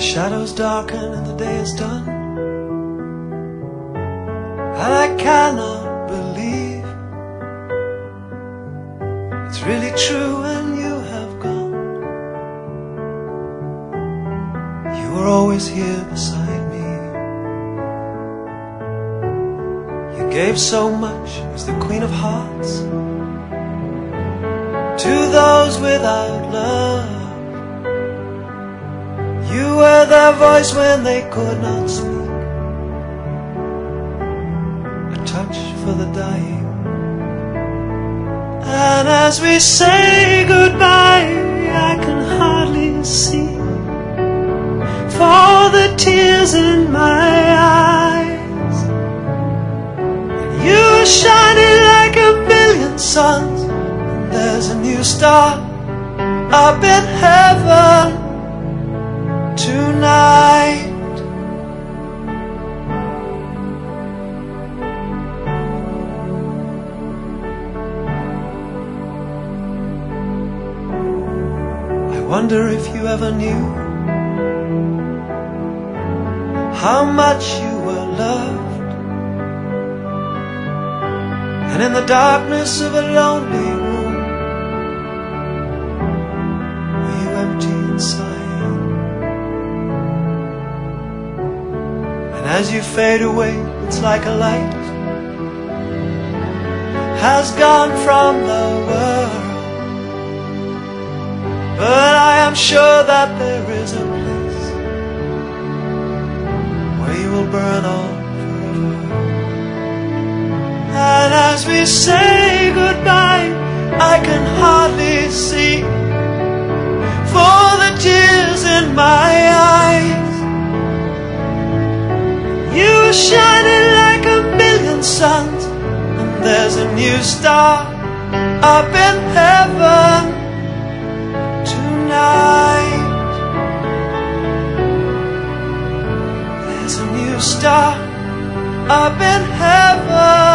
shadows darken and the day is done, and I cannot believe it's really true and you have gone. You were always here beside me. You gave so much as the Queen of Hearts to those without love. You were their voice when they could not speak, a touch for the dying. And as we say goodbye, I can hardly see for the tears in my eyes. And you are shining like a million suns, and there's a new star up in heaven tonight. I wonder if you ever knew how much you were loved, and in the darkness of a lonely room, were you empty inside? And as you fade away, it's like a light has gone from the world. But I am sure that there is a place where you will burn on forever. And as we say goodbye, I can hardly see for the tears in my eyes. You are shining like a million suns, and there's a new star up in heaven tonight. There's a new star up in heaven